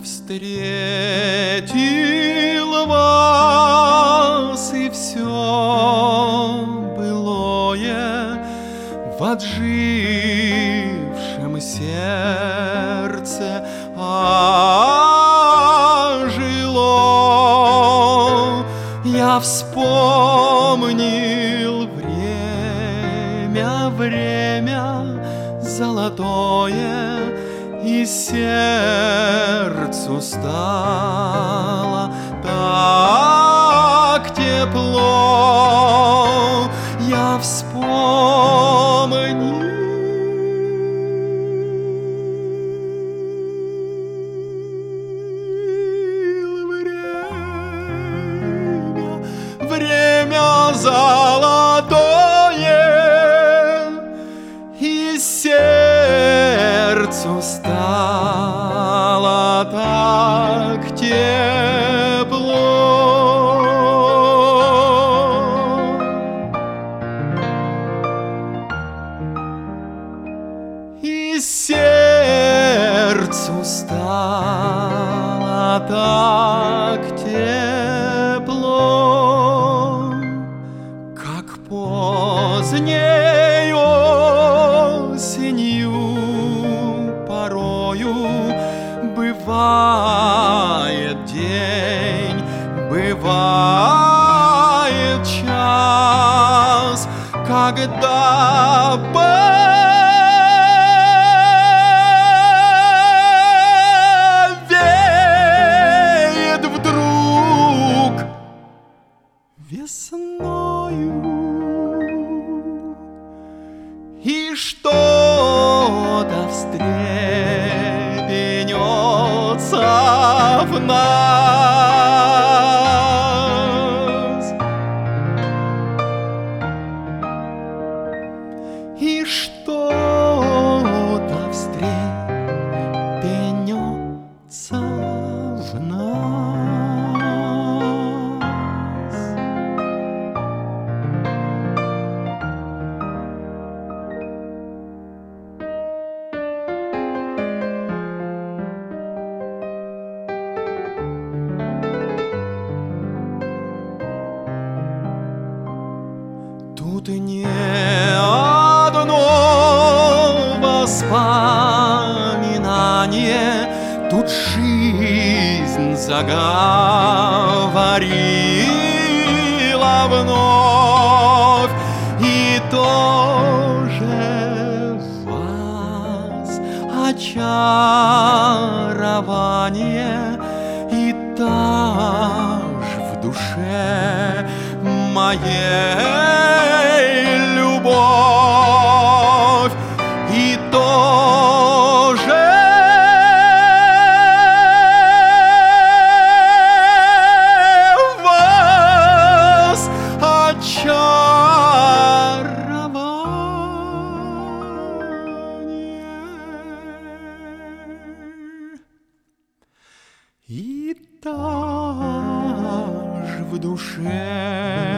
встретил вас, и все былое в отжившем сердце ожило. Я вспомнил время золотое, и сердцу стало так тепло. Я вспомнил время золотое, и сердцу стало так тепло. И сердцу стало так тепло, как поздней осенью порою бывает день, бывает час, когда повеет вдруг весною, и что-то встрепенется в нас, и что-то встрепенется в нас. Тут не одно воспоминание, тут жизнь заговорила вновь, и тоже в вас очарование, и также в душе моей любовь, и тоже в вас очарование, и также в душе